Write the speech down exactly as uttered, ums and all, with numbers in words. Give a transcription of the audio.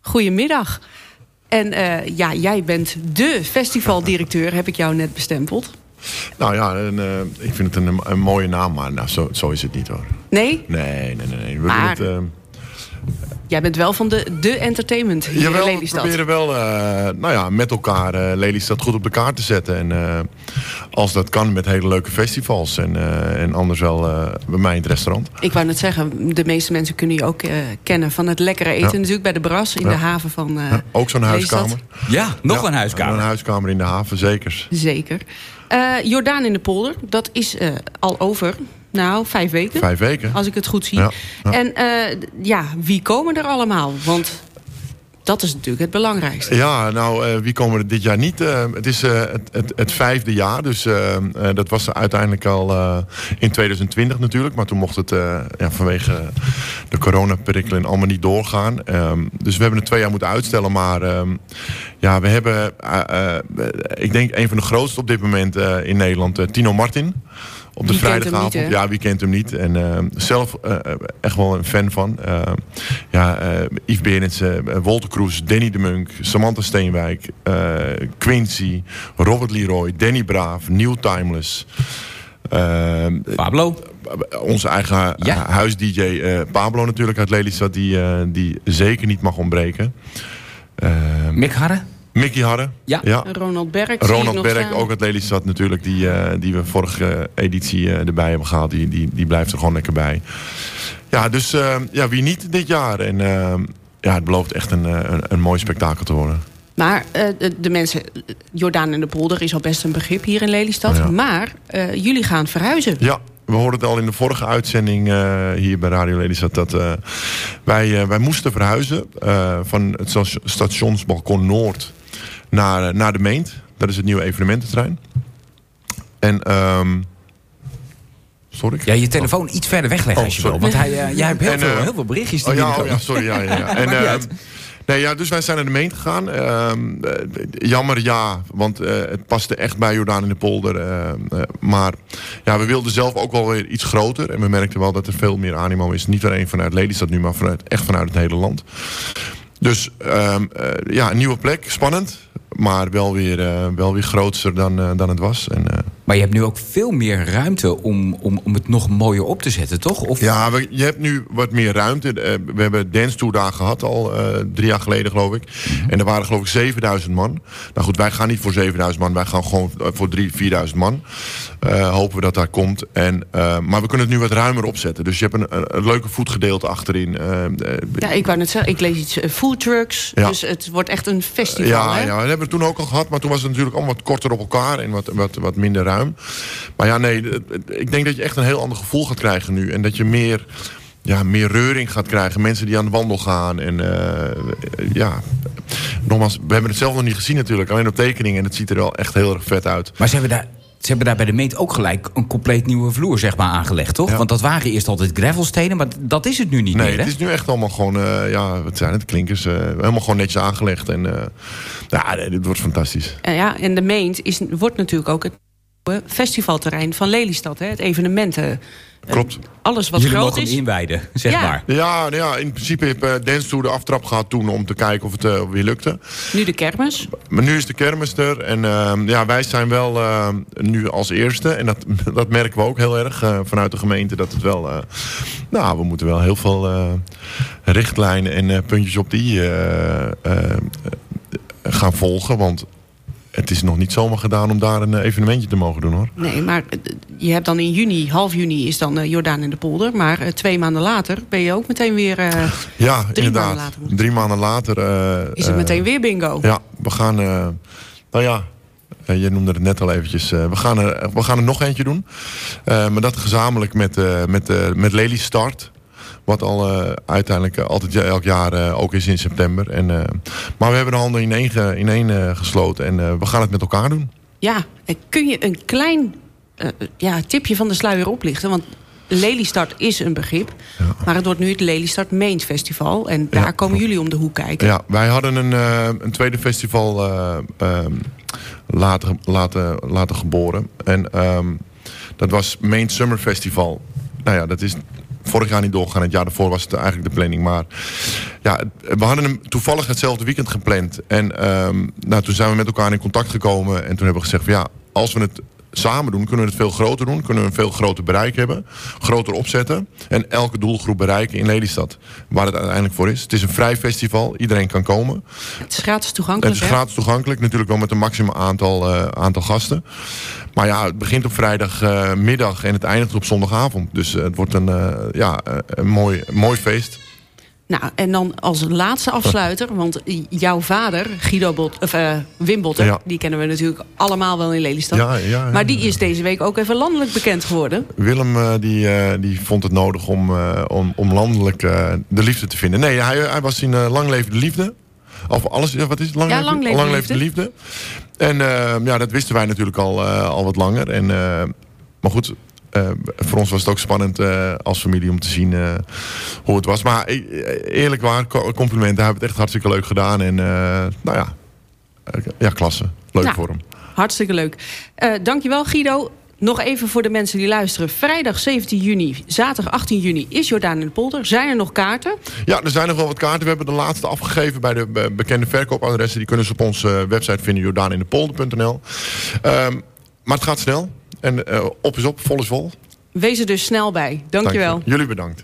goedemiddag. En uh, ja, jij bent de festivaldirecteur, heb ik jou net bestempeld. Nou ja, en, uh, ik vind het een, een mooie naam, maar nou, zo, zo is het niet hoor. Nee? Nee, nee, nee. nee. We maar... doen het, uh... Jij bent wel van de, de entertainment hier Jawel, in Lelystad. we proberen wel uh, nou ja, met elkaar uh, Lelystad goed op de kaart te zetten. En uh, als dat kan met hele leuke festivals. En, uh, en anders wel uh, bij mij in het restaurant. Ik wou net zeggen, de meeste mensen kunnen je ook uh, kennen van het lekkere eten. Ja. Natuurlijk bij de Bras in ja. de haven van uh, ja, ook zo'n huiskamer. Ja, nog ja, een huiskamer. Een huiskamer in de haven, zeker. Zeker. Uh, Jordaan in de Polder, dat is uh, al over... Nou, vijf weken. Vijf weken. Als ik het goed zie. Ja, ja. En uh, ja, wie komen er allemaal? Want dat is natuurlijk het belangrijkste. Ja, nou, uh, wie komen er dit jaar niet? Uh, het is uh, het, het, het vijfde jaar. Dus uh, uh, dat was uiteindelijk al uh, in twintig twintig natuurlijk. Maar toen mocht het uh, ja, vanwege de coronaperikelen allemaal niet doorgaan. Um, dus we hebben het twee jaar moeten uitstellen. Maar um, ja, we hebben, uh, uh, ik denk, een van de grootste op dit moment uh, in Nederland, uh, Tino Martin. Op de wie vrijdagavond. Niet, ja, wie kent hem niet? En uh, zelf uh, echt wel een fan van. Uh, ja, uh, Yves Berendsen, uh, Wolter Kroes, Danny de Munk, Samantha Steenwijk, uh, Quincy, Robert Leroy, Danny Braaf, Nieuw Timeless. Uh, Pablo. Onze eigen ja. huis-D J uh, Pablo natuurlijk uit Lelystad. Die, uh, die zeker niet mag ontbreken. Uh, Mick Harre. Mickey Harre. Ja. ja. Ronald Berk. Ronald Berk, ook uit Lelystad natuurlijk. Die, uh, die we vorige editie uh, erbij hebben gehaald. Die, die, die blijft er gewoon lekker bij. Ja, dus uh, ja, wie niet dit jaar. En uh, ja, het belooft echt een, een, een mooi spektakel te worden. Maar uh, de, de mensen... Jordaan in de Polder is al best een begrip hier in Lelystad. Ja. Maar uh, jullie gaan verhuizen. Ja. We hoorden het al in de vorige uitzending uh, hier bij Radio Lelystad dat uh, wij, uh, wij moesten verhuizen uh, van het stationsbalkon Noord naar, uh, naar de Meent. Dat is het nieuwe evenemententerrein. En um, sorry. Ja, je telefoon oh. iets verder wegleggen oh, als je wil. Want hij, uh, jij hebt heel, en, veel, uh, heel veel berichtjes die oh, ja, oh, ja, sorry. Ja, ja, ja. En, uh, Nee, ja, dus wij zijn naar de Meent gegaan. Uh, uh, jammer, ja, want uh, het paste echt bij Jordaan in de Polder. Uh, uh, maar ja, we wilden zelf ook wel weer iets groter. En we merkten wel dat er veel meer animo is. Niet alleen vanuit Lelystad nu, maar vanuit, echt vanuit het hele land. Dus uh, uh, ja, een nieuwe plek, spannend. Maar wel weer, uh, wel weer groter dan, uh, dan het was. En, uh, maar je hebt nu ook veel meer ruimte om, om, om het nog mooier op te zetten, toch? Of... Ja, we, je hebt nu wat meer ruimte. Uh, we hebben Dance Tour daar gehad al uh, drie jaar geleden, geloof ik. Mm-hmm. En er waren geloof ik zevenduizend man. Nou goed, wij gaan niet voor zevenduizend man. Wij gaan gewoon voor drie, vierduizend man. Uh, hopen we dat daar komt. En, uh, maar we kunnen het nu wat ruimer opzetten. Dus je hebt een, een, een leuke voetgedeelte achterin. Uh, uh, ja, ik wou net zeggen, ik lees iets uh, food trucks. Ja. Dus het wordt echt een festival, uh, ja, hè? Ja, dat hebben we toen ook al gehad. Maar toen was het natuurlijk allemaal wat korter op elkaar. En wat, wat, wat minder ruim. Maar ja, nee, ik denk dat je echt een heel ander gevoel gaat krijgen nu. En dat je meer, ja, meer reuring gaat krijgen. Mensen die aan de wandel gaan. En uh, ja, nogmaals, we hebben het zelf nog niet gezien natuurlijk. Alleen op tekeningen. En het ziet er wel echt heel erg vet uit. Maar ze hebben daar... Ze hebben daar bij de Meent ook gelijk een compleet nieuwe vloer zeg maar, aangelegd, toch? Ja. Want dat waren eerst altijd gravelstenen, maar dat is het nu niet nee, meer, hè? Het is nu echt allemaal gewoon, uh, ja, wat zijn het, klinkers, uh, helemaal gewoon netjes aangelegd. En uh, ja, dit wordt fantastisch. En ja, en de Meent is, wordt natuurlijk ook het festivalterrein van Lelystad, hè? Het evenementen. Klopt. Uh, alles wat Jullie groot mogen is. hem inwijden, zeg ja. maar. Ja, ja, in principe heb uh, Dance Tour de aftrap gehad toen om te kijken of het uh, weer lukte. Nu de kermis. Maar nu is de kermis er. En uh, ja, wij zijn wel uh, nu als eerste. En dat, dat merken we ook heel erg uh, vanuit de gemeente. Dat het wel... Uh, nou, we moeten wel heel veel uh, richtlijnen en uh, puntjes op die uh, uh, gaan volgen. Want het is nog niet zomaar gedaan om daar een evenementje te mogen doen, hoor. Nee, maar je hebt dan in juni, half juni is dan uh, Jordaan in de Polder. Maar uh, twee maanden later ben je ook meteen weer... Uh, ja, drie inderdaad. Maanden later. Drie maanden later... Uh, is het meteen weer bingo? Ja, we gaan... Uh, nou ja, uh, je noemde het net al eventjes. Uh, we, gaan er, we gaan er nog eentje doen. Uh, maar dat gezamenlijk met, uh, met, uh, met Lelystad. Wat al uh, uiteindelijk uh, altijd elk jaar uh, ook is in september. En, uh, maar we hebben de handen in één, ge, in één uh, gesloten. En uh, we gaan het met elkaar doen. Ja, kun je een klein uh, ja, tipje van de sluier oplichten? Want Lelystad is een begrip. Ja. Maar het wordt nu het Lelystad Meent Festival. En daar ja, komen jullie om de hoek kijken. Ja, wij hadden een, uh, een tweede festival uh, um, later, later, later geboren. En um, dat was Meent Summer Festival. Nou ja, dat is... vorig jaar niet doorgegaan. Het jaar daarvoor was het eigenlijk de planning. Maar ja, we hadden hem toevallig hetzelfde weekend gepland. En um, nou, toen zijn we met elkaar in contact gekomen. En toen hebben we gezegd van ja, als we het samen doen, kunnen we het veel groter doen. Kunnen we een veel groter bereik hebben. Groter opzetten. En elke doelgroep bereiken in Lelystad. Waar het uiteindelijk voor is. Het is een vrij festival. Iedereen kan komen. Het is gratis toegankelijk. Het is gratis toegankelijk. Natuurlijk wel met een maximaal aantal, uh, aantal gasten. Maar ja, het begint op vrijdagmiddag uh, en het eindigt op zondagavond. Dus uh, het wordt een, uh, ja, een mooi, mooi feest. Nou, en dan als laatste afsluiter, want jouw vader, Guido Bot, of, uh, Wim Botter, ja. die kennen we natuurlijk allemaal wel in Lelystad. Ja, ja, ja, maar die is deze week ook even landelijk bekend geworden. Willem uh, die, uh, die vond het nodig om, uh, om, om landelijk uh, de liefde te vinden. Nee, hij, hij was in uh, Lang Leven de Liefde. Of alles, wat is het? Lang, ja, lang leven, lang leven de liefde. En uh, ja, dat wisten wij natuurlijk al, uh, al wat langer. En, uh, maar goed, uh, voor ons was het ook spannend uh, als familie om te zien uh, hoe het was. Maar uh, eerlijk waar, complimenten. Hij heeft het echt hartstikke leuk gedaan. En uh, nou ja, uh, ja, klasse. Leuk nou, voor hem. Hartstikke leuk. Uh, dankjewel Guido. Nog even voor de mensen die luisteren. Vrijdag zeventien juni, zaterdag achttien juni is Jordaan in de Polder. Zijn er nog kaarten? Ja, er zijn nog wel wat kaarten. We hebben de laatste afgegeven bij de bekende verkoopadressen. Die kunnen ze op onze website vinden, jordaan in de polder punt n l. Um, maar het gaat snel. En uh, op is op, vol is vol. Wees er dus snel bij. Dankjewel. Dank je. Jullie bedankt.